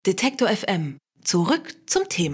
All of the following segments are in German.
Detektor FM. Zurück zum Thema.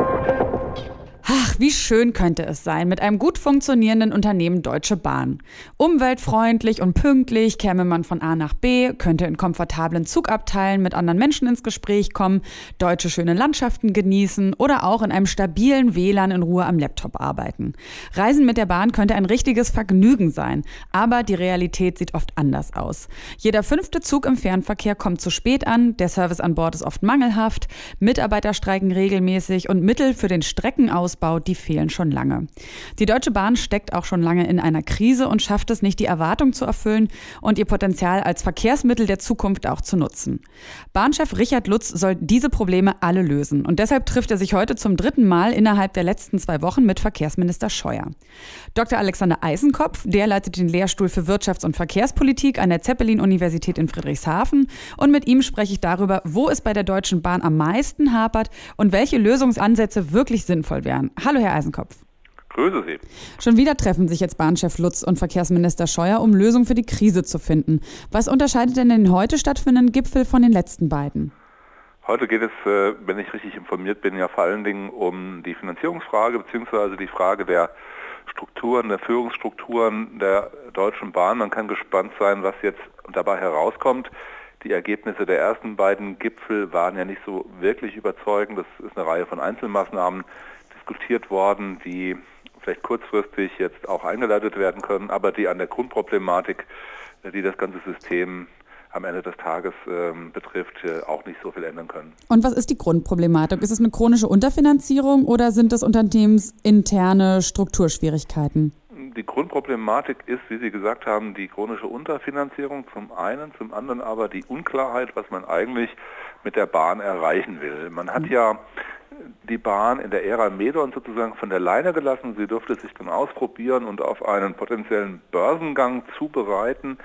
Ach, wie schön könnte es sein mit einem gut funktionierenden Unternehmen Deutsche Bahn. Umweltfreundlich und pünktlich käme man von A nach B, könnte in komfortablen Zugabteilen mit anderen Menschen ins Gespräch kommen, deutsche schöne Landschaften genießen oder auch in einem stabilen WLAN in Ruhe am Laptop arbeiten. Reisen mit der Bahn könnte ein richtiges Vergnügen sein, aber die Realität sieht oft anders aus. Jeder 5. Zug im Fernverkehr kommt zu spät an, der Service an Bord ist oft mangelhaft, Mitarbeiter streiken regelmäßig und Mittel für den Streckenausbau, die fehlen schon lange. Die Deutsche Bahn steckt auch schon lange in einer Krise und schafft es nicht, die Erwartung zu erfüllen und ihr Potenzial als Verkehrsmittel der Zukunft auch zu nutzen. Bahnchef Richard Lutz soll diese Probleme alle lösen und deshalb trifft er sich heute zum 3. Mal innerhalb der letzten 2 Wochen mit Verkehrsminister Scheuer. Dr. Alexander Eisenkopf, der leitet den Lehrstuhl für Wirtschafts- und Verkehrspolitik an der Zeppelin-Universität in Friedrichshafen und mit ihm spreche ich darüber, wo es bei der Deutschen Bahn am meisten hapert und welche Lösungsansätze wirklich sinnvoll wären. Hallo, Herr Eisenkopf. Grüße Sie. Schon wieder treffen sich jetzt Bahnchef Lutz und Verkehrsminister Scheuer, um Lösungen für die Krise zu finden. Was unterscheidet denn den heute stattfindenden Gipfel von den letzten beiden? Heute geht es, wenn ich richtig informiert bin, ja vor allen Dingen um die Finanzierungsfrage bzw. die Frage der Strukturen, der Führungsstrukturen der Deutschen Bahn. Man kann gespannt sein, was jetzt dabei herauskommt. Die Ergebnisse der ersten beiden Gipfel waren ja nicht so wirklich überzeugend. Das ist eine Reihe von Einzelmaßnahmen diskutiert worden, die vielleicht kurzfristig jetzt auch eingeleitet werden können, aber die an der Grundproblematik, die das ganze System am Ende des Tages betrifft, auch nicht so viel ändern können. Und was ist die Grundproblematik? Ist es eine chronische Unterfinanzierung oder sind es unternehmensinterne Strukturschwierigkeiten? Die Grundproblematik ist, wie Sie gesagt haben, die chronische Unterfinanzierung zum einen, zum anderen aber die Unklarheit, was man eigentlich mit der Bahn erreichen will. Man hat ja die Bahn in der Ära Medon sozusagen von der Leine gelassen. Sie durfte sich dann ausprobieren und auf einen potenziellen Börsengang vorbereiten.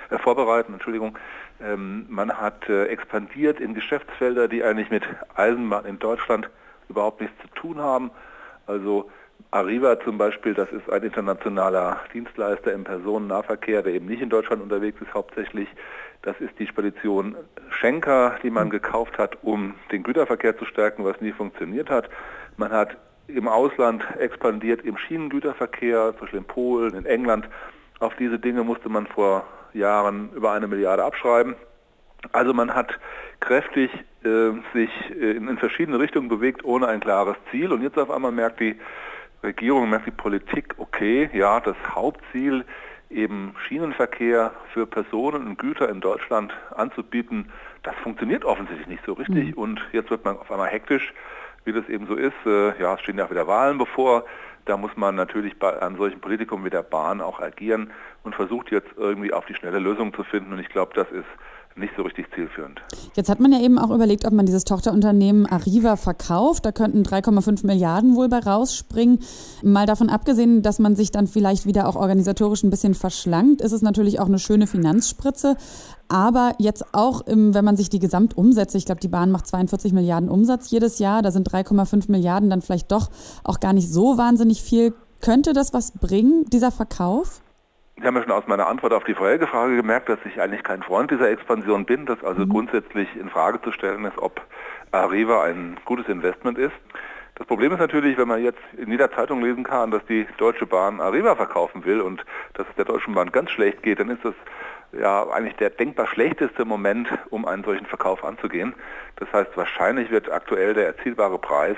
Man hat expandiert in Geschäftsfelder, die eigentlich mit Eisenbahn in Deutschland überhaupt nichts zu tun haben. Also Arriva zum Beispiel, das ist ein internationaler Dienstleister im Personennahverkehr, der eben nicht in Deutschland unterwegs ist hauptsächlich. Das ist die Spedition Schenker, die man gekauft hat, um den Güterverkehr zu stärken, was nie funktioniert hat. Man hat im Ausland expandiert im Schienengüterverkehr, zum Beispiel in Polen, in England. Auf diese Dinge musste man vor Jahren über 1 Milliarde abschreiben. Also man hat kräftig sich in verschiedene Richtungen bewegt, ohne ein klares Ziel. Und jetzt auf einmal merkt die Regierung, merkt die Politik, okay, ja, das Hauptziel, eben Schienenverkehr für Personen und Güter in Deutschland anzubieten, das funktioniert offensichtlich nicht so richtig. Und jetzt wird man auf einmal hektisch, wie das eben so ist. Es stehen ja auch wieder Wahlen bevor. Da muss man natürlich bei einem solchen Politikum wie der Bahn auch agieren und versucht jetzt irgendwie auf die schnelle Lösung zu finden. Und ich glaube, das ist nicht so richtig zielführend. Jetzt hat man ja eben auch überlegt, ob man dieses Tochterunternehmen Arriva verkauft. Da könnten 3,5 Milliarden wohl bei rausspringen. Mal davon abgesehen, dass man sich dann vielleicht wieder auch organisatorisch ein bisschen verschlankt, ist es natürlich auch eine schöne Finanzspritze. Aber jetzt auch, wenn man sich die Gesamtumsätze, ich glaube, die Bahn macht 42 Milliarden Umsatz jedes Jahr, da sind 3,5 Milliarden dann vielleicht doch auch gar nicht so wahnsinnig viel. Könnte das was bringen, dieser Verkauf? Sie haben ja schon aus meiner Antwort auf die vorherige Frage gemerkt, dass ich eigentlich kein Freund dieser Expansion bin, dass also grundsätzlich in Frage zu stellen ist, ob Arriva ein gutes Investment ist. Das Problem ist natürlich, wenn man jetzt in jeder Zeitung lesen kann, dass die Deutsche Bahn Arriva verkaufen will und dass es der Deutschen Bahn ganz schlecht geht, dann ist das ja eigentlich der denkbar schlechteste Moment, um einen solchen Verkauf anzugehen. Das heißt, wahrscheinlich wird aktuell der erzielbare Preis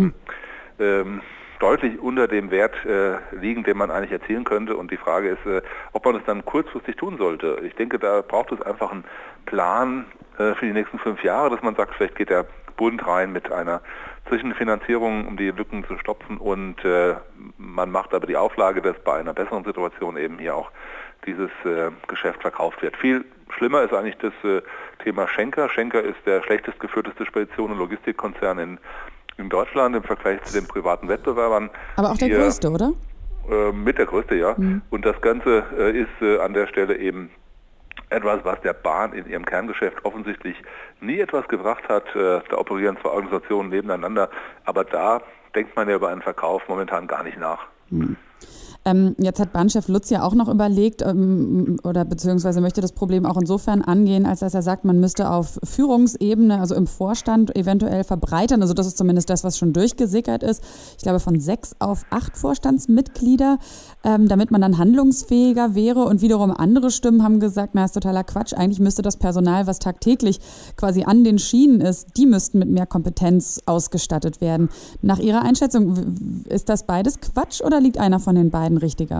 deutlich unter dem Wert liegen, den man eigentlich erzielen könnte. Und die Frage ist, ob man es dann kurzfristig tun sollte. Ich denke, da braucht es einfach einen Plan für die nächsten 5 Jahre, dass man sagt, vielleicht geht der Bund rein mit einer Zwischenfinanzierung, um die Lücken zu stopfen. Und man macht aber die Auflage, dass bei einer besseren Situation eben hier auch dieses Geschäft verkauft wird. Viel schlimmer ist eigentlich das Thema Schenker. Schenker ist der schlechtest geführteste Spedition- und Logistikkonzern in Deutschland im Vergleich zu den privaten Wettbewerbern. Aber auch der größte, oder? Mit der größte, ja. Und das Ganze ist an der Stelle eben etwas, was der Bahn in ihrem Kerngeschäft offensichtlich nie etwas gebracht hat. Da operieren 2 Organisationen nebeneinander, aber da denkt man ja über einen Verkauf momentan gar nicht nach. Jetzt hat Bahnchef Lutz ja auch noch überlegt oder beziehungsweise möchte das Problem auch insofern angehen, als dass er sagt, man müsste auf Führungsebene, also im Vorstand eventuell verbreitern. Also das ist zumindest das, was schon durchgesickert ist. Ich glaube von 6 auf 8 Vorstandsmitglieder, damit man dann handlungsfähiger wäre. Und wiederum andere Stimmen haben gesagt, na, ist totaler Quatsch. Eigentlich müsste das Personal, was tagtäglich quasi an den Schienen ist, die müssten mit mehr Kompetenz ausgestattet werden. Nach Ihrer Einschätzung, ist das beides Quatsch oder liegt einer von den beiden richtiger?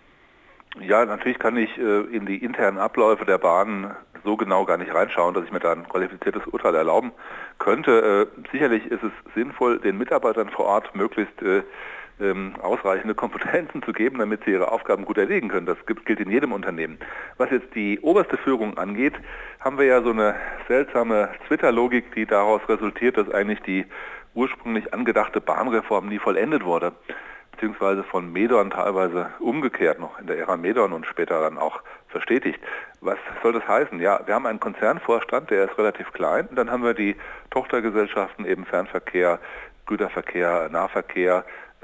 Ja, natürlich kann ich in die internen Abläufe der Bahn so genau gar nicht reinschauen, dass ich mir da ein qualifiziertes Urteil erlauben könnte. Sicherlich ist es sinnvoll, den Mitarbeitern vor Ort möglichst ausreichende Kompetenzen zu geben, damit sie ihre Aufgaben gut erledigen können. Das gilt in jedem Unternehmen. Was jetzt die oberste Führung angeht, haben wir ja so eine seltsame Twitter-Logik, die daraus resultiert, dass eigentlich die ursprünglich angedachte Bahnreform nie vollendet wurde, beziehungsweise von Medorn teilweise umgekehrt, noch in der Ära Medorn und später dann auch verstetigt. Was soll das heißen? Ja, wir haben einen Konzernvorstand, der ist relativ klein, und dann haben wir die Tochtergesellschaften, eben Fernverkehr, Güterverkehr, Nahverkehr,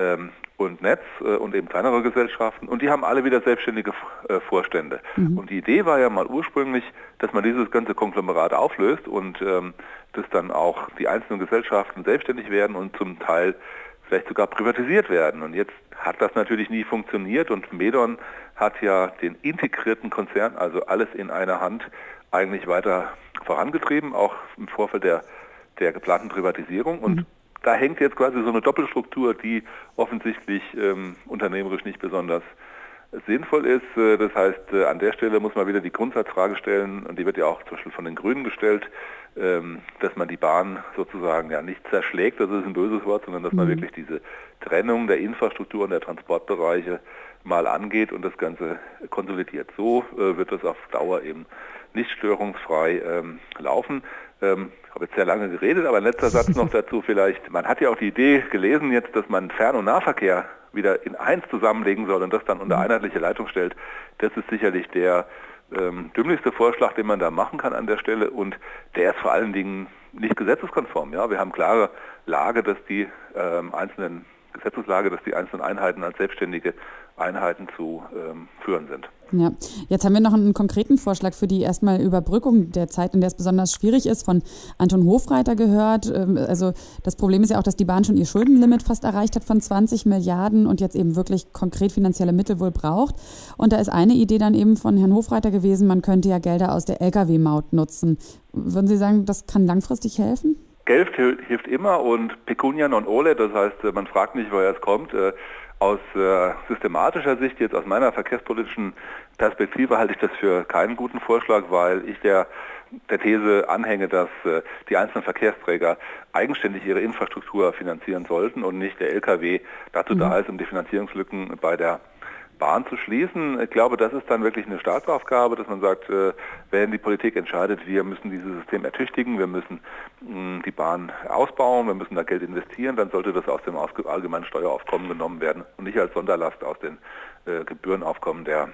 und Netz und eben kleinere Gesellschaften, und die haben alle wieder selbstständige Vorstände. Und die Idee war ja mal ursprünglich, dass man dieses ganze Konglomerat auflöst und dass dann auch die einzelnen Gesellschaften selbstständig werden und zum Teil vielleicht sogar privatisiert werden. Und jetzt hat das natürlich nie funktioniert, und Medorn hat ja den integrierten Konzern, also alles in einer Hand, eigentlich weiter vorangetrieben, auch im Vorfeld der geplanten Privatisierung. Und da hängt jetzt quasi so eine Doppelstruktur, die offensichtlich unternehmerisch nicht besonders sinnvoll ist. Das heißt, an der Stelle muss man wieder die Grundsatzfrage stellen, und die wird ja auch zum Beispiel von den Grünen gestellt, dass man die Bahn sozusagen ja nicht zerschlägt, das ist ein böses Wort, sondern dass man wirklich diese Trennung der Infrastruktur und der Transportbereiche mal angeht und das Ganze konsolidiert. So wird das auf Dauer eben nicht störungsfrei laufen. Ich habe jetzt sehr lange geredet, aber ein letzter Satz noch dazu vielleicht. Man hat ja auch die Idee gelesen jetzt, dass man Fern- und Nahverkehr wieder in eins zusammenlegen soll und das dann unter einheitliche Leitung stellt. Das ist sicherlich der dümmlichste Vorschlag, den man da machen kann an der Stelle, und der ist vor allen Dingen nicht gesetzeskonform. Ja, wir haben klare Lage, dass die Gesetzeslage, dass die einzelnen Einheiten als selbstständige Einheiten zu führen sind. Ja, jetzt haben wir noch einen konkreten Vorschlag für die erstmal Überbrückung der Zeit, in der es besonders schwierig ist, von Anton Hofreiter gehört. Also das Problem ist ja auch, dass die Bahn schon ihr Schuldenlimit fast erreicht hat von 20 Milliarden und jetzt eben wirklich konkret finanzielle Mittel wohl braucht. Und da ist eine Idee dann eben von Herrn Hofreiter gewesen, man könnte ja Gelder aus der Lkw-Maut nutzen. Würden Sie sagen, das kann langfristig helfen? Geld hilft immer, und Pecunia non olet, das heißt, man fragt nicht, woher es kommt. Aus systematischer Sicht, jetzt aus meiner verkehrspolitischen Perspektive, halte ich das für keinen guten Vorschlag, weil ich der These anhänge, dass die einzelnen Verkehrsträger eigenständig ihre Infrastruktur finanzieren sollten und nicht der Lkw dazu da ist, um die Finanzierungslücken bei der Bahn zu schließen. Ich glaube, das ist dann wirklich eine Staatsaufgabe, dass man sagt, wenn die Politik entscheidet, wir müssen dieses System ertüchtigen, wir müssen die Bahn ausbauen, wir müssen da Geld investieren, dann sollte das aus dem allgemeinen Steueraufkommen genommen werden und nicht als Sonderlast aus den Gebührenaufkommen der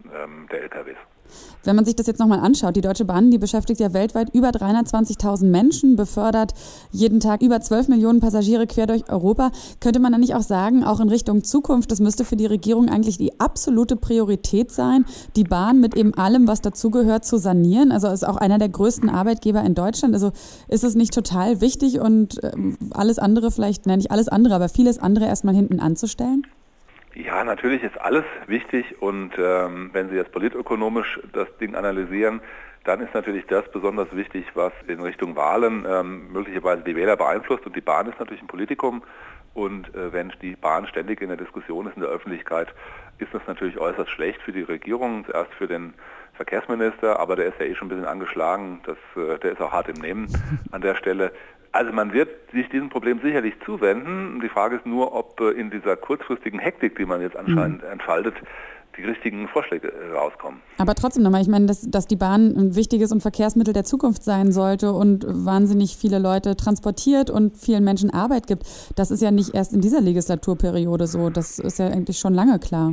LKWs. Wenn man sich das jetzt nochmal anschaut, die Deutsche Bahn, die beschäftigt ja weltweit über 320.000 Menschen, befördert jeden Tag über 12 Millionen Passagiere quer durch Europa. Könnte man dann nicht auch sagen, auch in Richtung Zukunft, das müsste für die Regierung eigentlich die absolute Priorität sein, die Bahn mit eben allem, was dazugehört, zu sanieren? Also ist auch einer der größten Arbeitgeber in Deutschland. Also ist es nicht total wichtig und alles andere vielleicht, nicht alles andere, aber vieles andere erstmal hinten anzustellen? Ja, natürlich ist alles wichtig, und wenn Sie jetzt politökonomisch das Ding analysieren, dann ist natürlich das besonders wichtig, was in Richtung Wahlen möglicherweise die Wähler beeinflusst, und die Bahn ist natürlich ein Politikum, und wenn die Bahn ständig in der Diskussion ist in der Öffentlichkeit, ist das natürlich äußerst schlecht für die Regierung, zuerst für den Verkehrsminister, aber der ist ja schon ein bisschen angeschlagen, der ist auch hart im Nehmen an der Stelle. Also man wird sich diesem Problem sicherlich zuwenden. Die Frage ist nur, ob in dieser kurzfristigen Hektik, die man jetzt anscheinend entfaltet, die richtigen Vorschläge rauskommen. Aber trotzdem nochmal, ich meine, dass die Bahn ein wichtiges und Verkehrsmittel der Zukunft sein sollte und wahnsinnig viele Leute transportiert und vielen Menschen Arbeit gibt, das ist ja nicht erst in dieser Legislaturperiode so. Das ist ja eigentlich schon lange klar.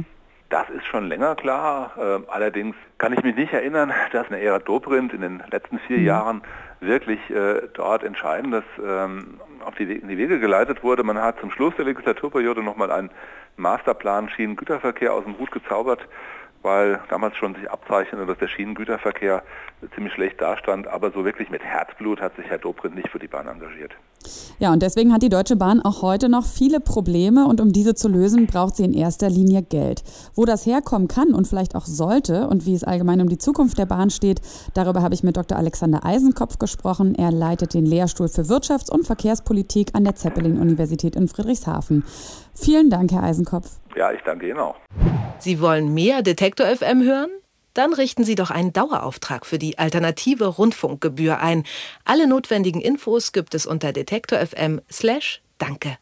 Das ist schon länger klar. Allerdings kann ich mich nicht erinnern, dass eine Ära Dobrindt in den letzten 4 Jahren wirklich dort Entscheidendes in die Wege geleitet wurde. Man hat zum Schluss der Legislaturperiode nochmal einen Masterplan Schienengüterverkehr aus dem Hut gezaubert, weil damals schon sich abzeichnete, dass der Schienengüterverkehr ziemlich schlecht dastand. Aber so wirklich mit Herzblut hat sich Herr Dobrindt nicht für die Bahn engagiert. Ja, und deswegen hat die Deutsche Bahn auch heute noch viele Probleme und um diese zu lösen, braucht sie in erster Linie Geld. Wo das herkommen kann und vielleicht auch sollte und wie es allgemein um die Zukunft der Bahn steht, darüber habe ich mit Dr. Alexander Eisenkopf gesprochen. Er leitet den Lehrstuhl für Wirtschafts- und Verkehrspolitik an der Zeppelin-Universität in Friedrichshafen. Vielen Dank, Herr Eisenkopf. Ja, ich danke Ihnen auch. Sie wollen mehr Detektor FM hören? Dann richten Sie doch einen Dauerauftrag für die alternative Rundfunkgebühr ein. Alle notwendigen Infos gibt es unter detektor.fm/danke.